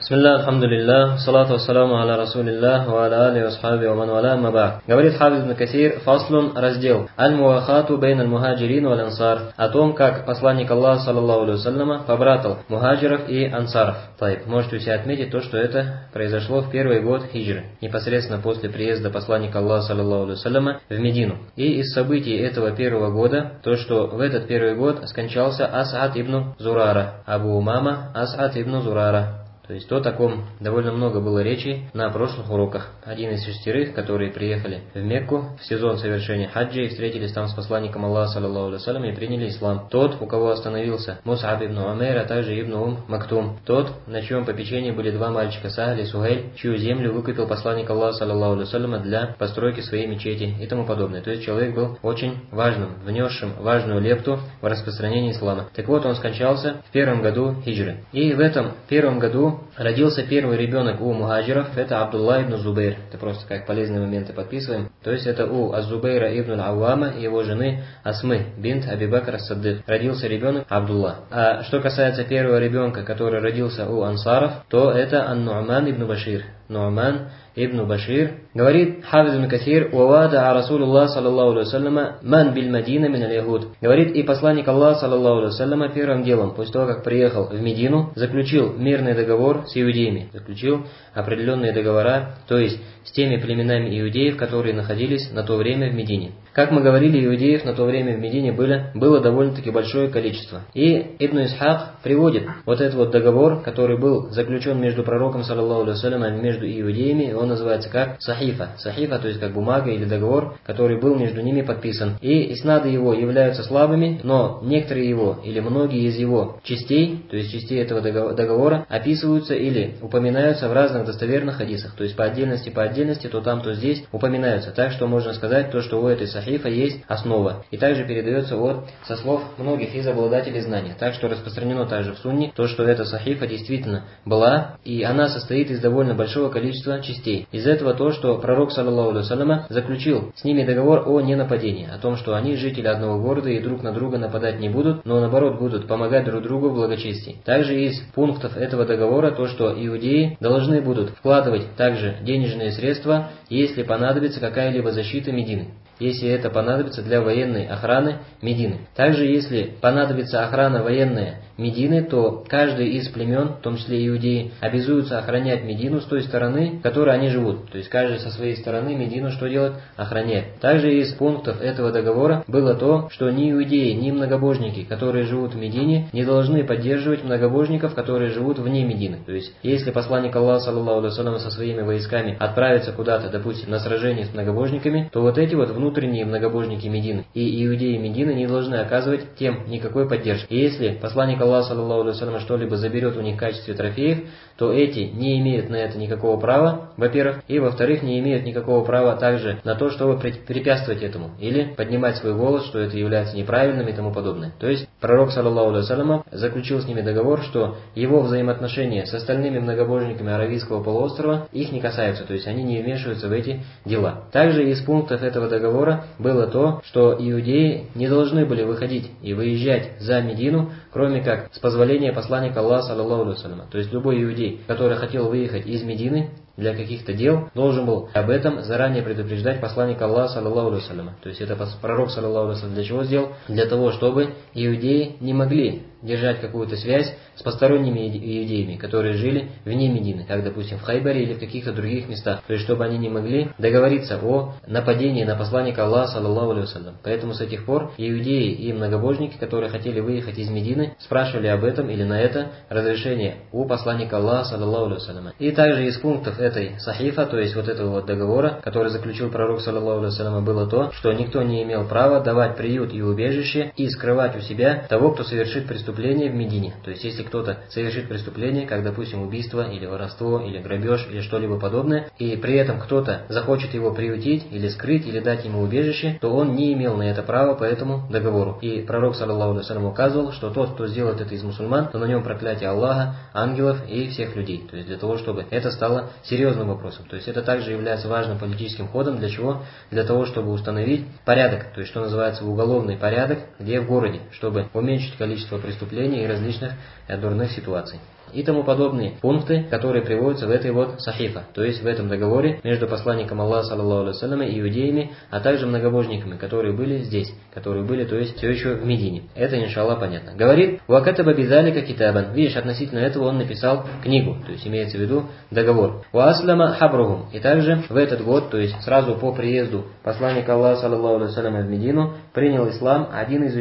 Бисмилля, алхамдулилля, салату вассаламу аля расулилля, ва аля али васхаби ва ман валя, амма ба'д. Говорит Хафиз ибн Касир, фаслун, раздел, аль-муахату бейн аль-мухаджирин валь ансар, о том, как посланник Аллаха, саллаллаху алейхи вассаляма, побратал мухаджиров и ансаров. Тайб, можете у себя отметить то, что это произошло в первый год хиджры, непосредственно после приезда посланника Аллаха, саллаллаху алейхи вассаляма, в Медину. И из событий этого первого года, то, что в этот первый год скончался Ас'ад ибн Зурара, Абу Умама Ас'ад ибн Зурара. То есть о таком довольно много было речи на прошлых уроках. Один из 6, которые приехали в Мекку в сезон совершения хаджи и встретились там с посланником Аллаха, саллаллаху алейхи вассалям, и приняли ислам. Тот, у кого остановился Мус'аб ибн Умейр, а также ибн Мактум. Тот, на чьем попечении были 2 мальчика Сахль и Сухейль, чью землю выкупил посланник Аллаха, саллаллаху алейхи вассалям, для постройки своей мечети и тому подобное. То есть человек был очень важным, внесшим важную лепту в распространение ислама. Так вот, он скончался в первом году хиджры. И в этом первом году родился первый ребенок у мухаджиров, это Абдулла ибн Зубейр. Это просто как полезные моменты подписываем. То есть это у Аз-Зубейра ибн Ауама и его жены Асмы, бинт Аби Бакр ас-Саддик. Родился ребенок Абдулла. А что касается первого ребенка, который родился у ансаров, то это Ан-Ну'ман ибн Башир. Ну'ман ибн Башир. Говорит Хафиз ибн Касир, «Уавада Расулуллах, саллаллаху алейхи вассаляма, ман биль Мадина мин аль-Яхуд». Говорит, и посланник Аллаха, саллаллаху алейхи вассаляма, первым делом, после того, как приехал в Медину, заключил мирный договор с иудеями. Заключил определенные договора, то есть с теми племенами иудеев, которые находились на то время в Медине. Как мы говорили, иудеев на то время в Медине было довольно-таки большое количество. И Ибн Исхак приводит вот этот вот договор, который был заключен между пророком, саллаллаху алейхи вассалям, и между иудеями, он называется как сахифа. Сахифа, то есть как бумага или договор, который был между ними подписан. И иснады его являются слабыми, но некоторые его или многие из его частей, то есть частей этого договора, описываются или упоминаются в разных достоверных хадисах. То есть по отдельности, то там, то здесь упоминаются. Так что можно сказать то, что у этой сахифа есть основа. И также передается со слов многих из обладателей знания. Так что распространено также в сунне то, что эта сахифа действительно была, и она состоит из довольно большого количества частей. Из этого то, что пророк, саллаллаху алейхи вассалям, заключил с ними договор о ненападении, о том, что они жители одного города и друг на друга нападать не будут, но наоборот будут помогать друг другу в благочестии. Также из пунктов этого договора то, что иудеи должны будут вкладывать также денежные средства, если понадобится какая-либо защита Медины, если это понадобится для военной охраны Медины. Также, если понадобится охрана военная Медины, то каждый из племен, в том числе иудеи, обязуются охранять Медину с той стороны, в которой они живут. То есть каждый со своей стороны Медину что делает? Охраняет. Также из пунктов этого договора было то, что ни иудеи, ни многобожники, которые живут в Медине, не должны поддерживать многобожников, которые живут вне Медины. То есть, если посланник Аллаха, саллаллаху алейхи вассалям, со своими войсками отправится куда-то, допустим, на сражение с многобожниками, то вот эти вот внутренние многобожники Медины и иудеи Медины не должны оказывать тем никакой поддержки. И если посланник Аллаха, саллаллаху алейхи вассалям, что-либо заберет у них в качестве трофеев, то эти не имеют на это никакого права, во-первых, и во-вторых, не имеют никакого права также на то, чтобы препятствовать этому, или поднимать свой голос, что это является неправильным и тому подобное. То есть, пророк, саллаллаху алейхи вассалям, заключил с ними договор, что его взаимоотношения с остальными многобожниками Аравийского полуострова их не касаются, то есть они не вмешиваются в эти дела. Также из пунктов этого договора было то, что иудеи не должны были выходить и выезжать за Медину, кроме как с позволения посланника Аллаха, саллаллаху алейхи вассалям. То есть любой иудей, который хотел выехать из Медины для каких-то дел, должен был об этом заранее предупреждать посланника Аллаха, саллаллаху алейхи вассалям. То есть это пророк, саллаллаху алейхи вассалям, для чего сделал? Для того, чтобы иудеи не могли держать какую-то связь с посторонними иудеями, которые жили вне Медины, как, допустим, в Хайбаре или в каких-то других местах. То есть, чтобы они не могли договориться о нападении на посланника Аллаха, саллаллаху алейхи вассалям. Поэтому с этих пор иудеи и многобожники, которые хотели выехать из Медины, спрашивали об этом или на это разрешение у посланника Аллаха, саллаллаху алейхи вассалям. И также из пунктов этой сахифа, то есть вот этого вот договора, который заключил пророк, саллаллаху алейхи вассалям, было то, что никто не имел права давать приют и убежище и скрывать у себя того, кто совершит преступление в Медине. То есть, если кто-то совершит преступление, как, допустим, убийство, или воровство, или грабеж, или что-либо подобное, и при этом кто-то захочет его приютить, или скрыть, или дать ему убежище, то он не имел на это права по этому договору. И пророк, саллаллаху алейхи вассалям, указывал, что тот, кто сделает это из мусульман, то на нем проклятие Аллаха, ангелов и всех людей. То есть, для того, чтобы это стало серьезным вопросом. То есть, это также является важным политическим ходом. Для чего? Для того, чтобы установить порядок, то есть, что называется уголовный порядок, где в городе, чтобы уменьшить количество преступлений и различных дурных ситуаций. и тому подобные пункты, которые приводятся в этой вот сахифа, то есть в этом договоре между посланником Аллаха, саллаллаху алейхи вассалям, и иудеями, а также многобожниками, которые были здесь, которые были, то есть все еще в Медине. Это, иншаллах, понятно. Говорит, «Вакатаба бидалика китабан». Видишь, относительно этого он написал книгу, то есть имеется в виду договор. «Ва аслама хабрухум». И также в этот год, то есть сразу по приезду посланника Аллаха, саллаллаху алейхи вассалям, в Медину, принял ислам один из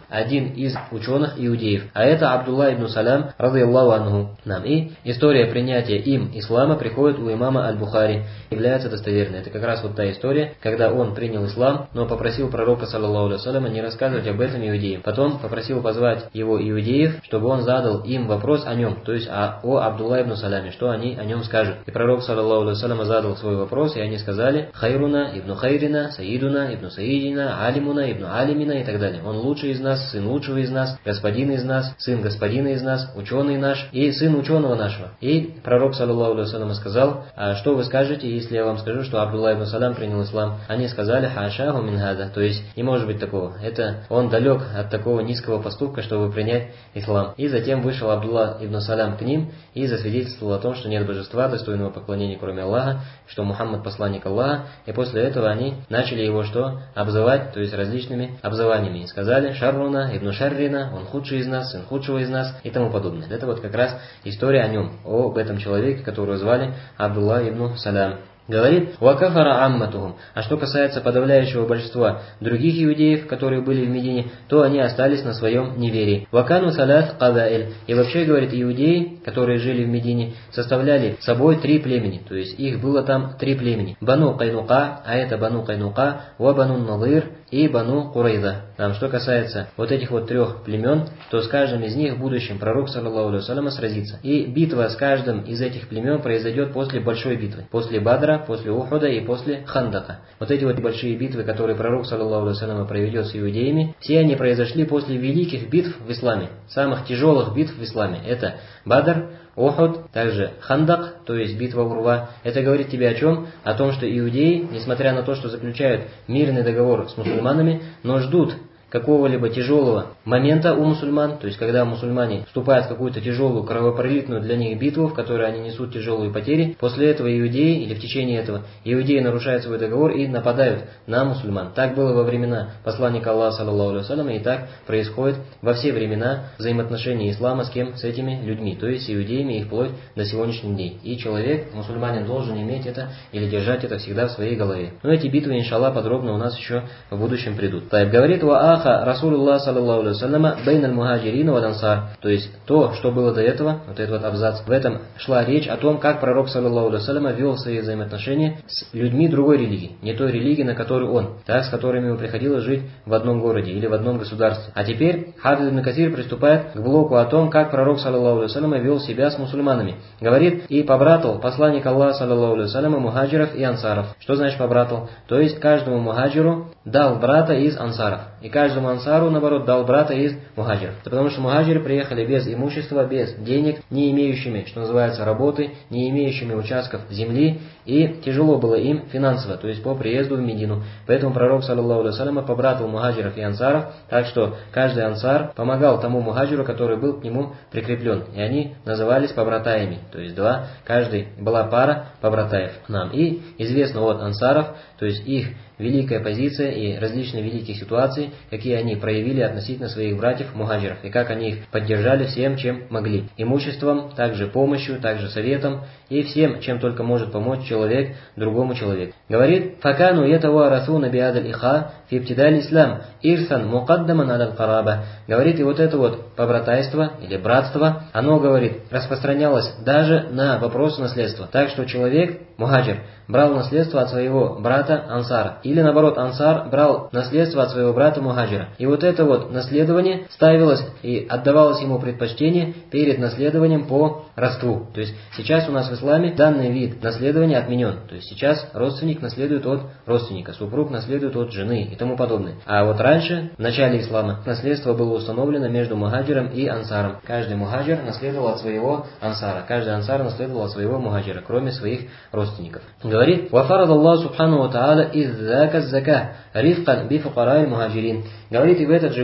ученых иудеев. А это Абдулла ибн Салям, радийаллаху анху. И история принятия им ислама приходит у имама Аль-Бухари, является достоверной. Это как раз вот та история, когда он принял ислам, но попросил пророка, саллаллаху алейхи вассаляма, не рассказывать об этом иудеям. Потом попросил позвать его иудеев, чтобы он задал им вопрос о нем, то есть о Абдулла ибн Саляме, что они о нем скажут. И пророк, саллаллаху алейхи вассаляма, задал свой вопрос, и они сказали: «Хайруна ибн Хайрина, Саидуна ибн Саидина, Алимуна ибн Алимина» и так далее. Он лучший из нас, сын лучшего из нас, господин из нас, сын господина из нас, ученый наш и сын ученого нашего. И пророк, саллаллаху алейхи вассалям, сказал: «А что вы скажете, если я вам скажу, что Абдулла ибн Салям принял ислам?» Они сказали: «Хашаху мин хада», то есть не может быть такого. Это он далек от такого низкого поступка, чтобы принять ислам. И затем вышел Абдулла ибн Салям к ним и засвидетельствовал о том, что нет божества, достойного поклонения, кроме Аллаха, что Мухаммад посланник Аллаха. И после этого они начали его что? Обзывать, то есть различными обзываниями. И сказали: «Шарруна ибн Шаррина», он худший из нас, сын худшего из нас и тому подобное. Это вот как раз история о нем, об этом человеке, которого звали Абдулла ибн Салям. Говорит: «Вакафара амматухум». А что касается подавляющего большинства других иудеев, которые были в Медине, то они остались на своем неверии. «Вакану салат кабаэль». И вообще, говорит, иудеи, которые жили в Медине, составляли собой 3 племени, то есть их было там 3 племени. Бану Кайнука, а это Бану Кайнука, Ва Бану Надир и Бану Курайда. Там, что касается вот этих вот 3 племен, то с каждым из них в будущем пророк, саллаллаху алейхи вассалям, сразится. И битва с каждым из этих племен произойдет после большой битвы, после Бадра, после Ухуда и после Хандака. Вот эти вот большие битвы, которые пророк, саллаллаху алейхи вассалям, проведет с иудеями, все они произошли после великих битв в исламе, самых тяжелых битв в исламе. Это Бадр, Ухуд, также Хандак, то есть битва Урва. Это говорит тебе о чем? О том, что иудеи, несмотря на то, что заключают мирный договор с мусульманами, но ждут какого-либо тяжелого момента у мусульман, то есть когда мусульмане вступают в какую-то тяжелую, кровопролитную для них битву, в которой они несут тяжелые потери, после этого иудеи, или в течение этого, иудеи нарушают свой договор и нападают на мусульман. Так было во времена посланника Аллаха, саллаллаху алейхи вассалям, и так происходит во все времена взаимоотношения ислама с кем? С этими людьми, то есть с иудеями, и вплоть до сегодняшних дней. И человек, мусульманин, должен иметь это или держать это всегда в своей голове. Но эти битвы, иншаллах, подробно у нас еще в будущем придут. Так говорит: Расулуллах, саллаллаху алейхи вассалям, бейн аль-мухаджирин валь ансар. То есть то, что было до этого, вот этот вот абзац, в этом шла речь о том, как пророк, саллаллаху алейхи вассалям, вел свои взаимоотношения с людьми другой религии, не той религии, на которой он, так, с которыми ему приходилось жить в одном городе или в одном государстве. А теперь Хафиз ибн Касир приступает к блоку о том, как пророк, саллаллаху алейхи вассалям, вел себя с мусульманами. Говорит: «И побратал посланник Аллаха, саллаллаху алейхи вассалям, мухаджиров и ансаров». Что значит побратал? То есть каждому мухаджиру дал брата из ансаров, и каждому ансару, наоборот, дал брата из мухаджиров. Это потому что мухаджиры приехали без имущества, без денег, не имеющими, что называется, работы, не имеющими участков земли, и тяжело было им финансово, то есть по приезду в Медину. Поэтому пророк, саллаллаху алейхи вассалям, побратал мухаджиров и ансаров, так что каждый ансар помогал тому мухаджиру, который был к нему прикреплен. И они назывались побратаями, то есть каждый была пара побратаев нам. И известно от ансаров, то есть их великая позиция и различные великие ситуации, какие они проявили относительно своих братьев-мухаджиров, и как они их поддержали всем, чем могли. Имуществом, также помощью, также советом, и всем, чем только может помочь человек другому человеку. Говорит: «Факану ятаварасуна биадаль иха фи ibtidal ислам ирсан мукаддаман аль караба». Говорит, и вот это вот побратайство или братство, оно, говорит, распространялось даже на вопросы наследства. Так что человек, мухаджир, брал наследство от своего брата ансара. Или наоборот, ансар брал наследство от своего брата мухаджира. И вот это вот наследование ставилось и отдавалось ему предпочтение перед наследованием по родству. То есть сейчас у нас в исламе данный вид наследования отменен. То есть сейчас родственник наследует от родственника, супруг наследует от жены и тому подобное. А вот раньше, в начале ислама, наследство было установлено между мухаджиром и ансаром. Каждый мухаджир наследовал от своего ансара. Каждый ансар наследовал от своего мухаджира, кроме своих родственников. Говорит: «Вафарад Аллаху субхану ва та'аля иззака зака рифкан би фукарай мухаджирин». Говорит, и в этот же год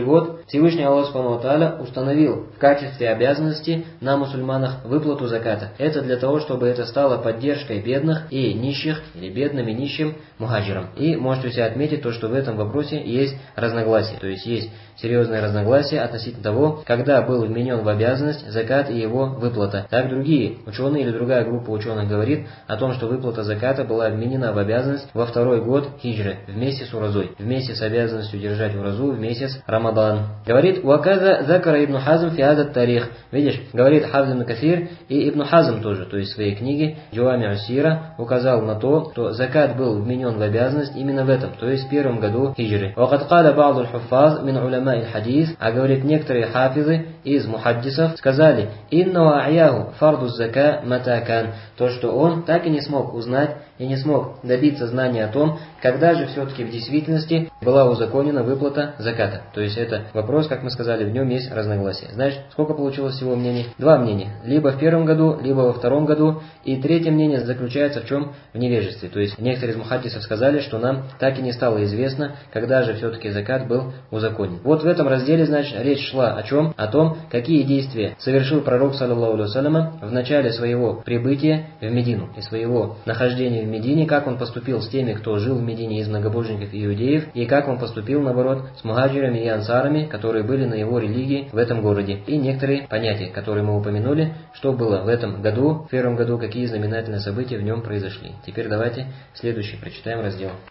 Всевышний Аллах Субхану ва Тааля установил в качестве обязанности на мусульманах выплату заката. Это для того, чтобы это стало поддержкой бедных и нищих, или бедным и нищим мухаджирам. И можете себе отметить то, что в этом вопросе есть разногласие. То есть есть серьезное разногласие относительно того, когда был вменен в обязанность закат и его выплата. Так другие ученые или другая группа ученых говорит о том, что выплата заката была вменена в обязанность во второй год хиджры, вместе с уразой, вместе с обязанностью держать уразу в месяц Рамадан. Говорит, «Ваказа закара Ибн Хазм фи азат тарих». Видишь, говорит Хафиз ибн Касир и Ибн Хазм тоже, то есть в своей книге Джуами ас-Сира указал на то, что закат был вменен в обязанность именно в этом, то есть в первом году хиджры. «Вакад каля ба'ду аль-хуффаз мин уляма аль-хадис», а говорит, некоторые хафизы из мухаддисов сказали, «Инна аяху фарду зака матакан», то, что он так и не смог узнать и не смог добиться знания о том, когда же все-таки в действительности была узаконена выплата заката. То есть это вопрос, как мы сказали, в нем есть разногласие. Знаешь, сколько получилось всего мнений? Два мнения. Либо в первом году, либо во втором году. И третье мнение заключается в чем? В невежестве. То есть некоторые из мухаддисов сказали, что нам так и не стало известно, когда же все-таки закат был узаконен. Вот в этом разделе, значит, речь шла о чем? О том, какие действия совершил пророк, саллаллаху алейхи вассаляма, в начале своего прибытия в Медину и своего нахождения в Медине, как он поступил с теми, кто жил в Медине из многобожников и иудеев, и как он поступил, наоборот, с мухаджирами и ансарами, которые были на его религии в этом городе. И некоторые понятия, которые мы упомянули, что было в этом году, в первом году, какие знаменательные события в нем произошли. Теперь давайте следующий прочитаем раздел.